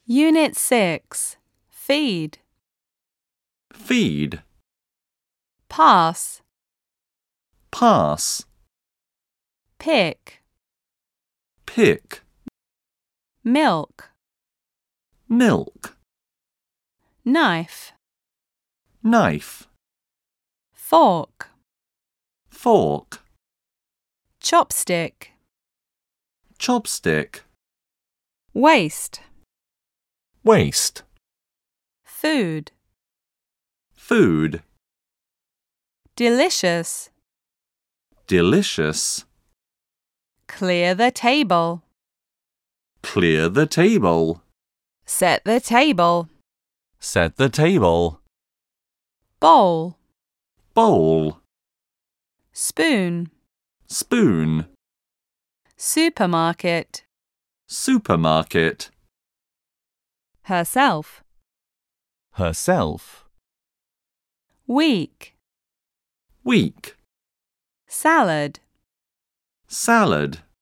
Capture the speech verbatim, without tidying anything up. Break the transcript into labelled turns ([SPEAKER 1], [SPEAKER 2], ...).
[SPEAKER 1] Unit six. Feed.
[SPEAKER 2] Feed.
[SPEAKER 1] Pass.
[SPEAKER 2] Pass.
[SPEAKER 1] Pick.
[SPEAKER 2] Pick.
[SPEAKER 1] Milk.
[SPEAKER 2] Milk.
[SPEAKER 1] Knife.
[SPEAKER 2] Knife.
[SPEAKER 1] Fork.
[SPEAKER 2] Fork.
[SPEAKER 1] Chopstick.
[SPEAKER 2] Chopstick.
[SPEAKER 1] Waste.
[SPEAKER 2] Waste.
[SPEAKER 1] Food.
[SPEAKER 2] Food.
[SPEAKER 1] Delicious.
[SPEAKER 2] Delicious.
[SPEAKER 1] Clear the table.
[SPEAKER 2] Clear the table.
[SPEAKER 1] Set the table.
[SPEAKER 2] Set the table.
[SPEAKER 1] Bowl.
[SPEAKER 2] Bowl.
[SPEAKER 1] Spoon.
[SPEAKER 2] Spoon.
[SPEAKER 1] Supermarket.
[SPEAKER 2] Supermarket.
[SPEAKER 1] Herself.
[SPEAKER 2] Herself.
[SPEAKER 1] Week.
[SPEAKER 2] Week.
[SPEAKER 1] Salad.
[SPEAKER 2] Salad.